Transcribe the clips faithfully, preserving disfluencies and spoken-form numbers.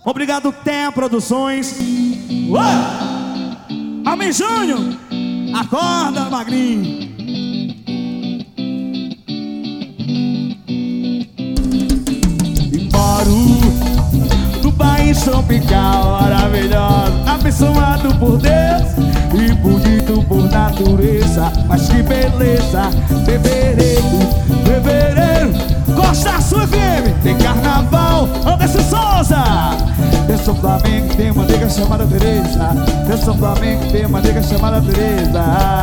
Obrigado, Terra Produções. Amém, Júnior. Acorda, magrinho. E moro no país tropical maravilhoso, abençoado por Deus e bonito por natureza. Mas que beleza, fevereiro, fevereiro. Costa Sul F M, tem carnaval, Anderson Souza. Eu sou Flamengo, tem uma nega chamada Tereza. Eu sou Flamengo, tem uma nega chamada Tereza.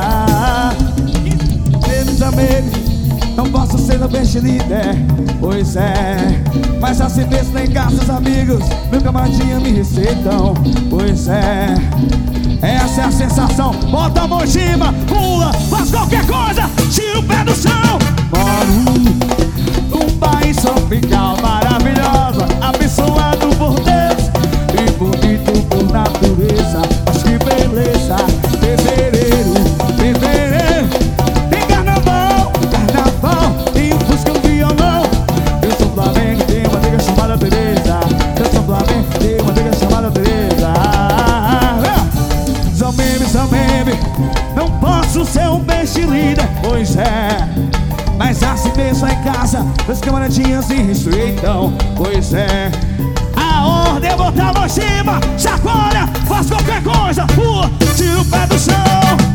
Eles amei, não posso ser no best líder, pois é. Mas assim mesmo nem casos amigos, meu camaradinha me receitam, pois é. Essa é a sensação, bota a mão em cima, pula, faz qualquer coisa, tira o pé do chão. Moro num país tropical maravilhoso, abençoado por Deus e bonito por natureza. Mas que beleza, fevereiro, fevereiro. Tem carnaval, carnaval, tem um fusca, um violão. Eu sou Flamengo, tem uma nega chamada Tereza. Eu sou Flamengo, tem uma nega chamada Tereza. São meme, são meme, não posso ser um best líder, pois é. Mas assim mesmo em casa, meus camaradinhas se respeitam, pois é. A ordem é botar a mão em cima, chacoalha, faz qualquer coisa, pula, tira o pé do chão.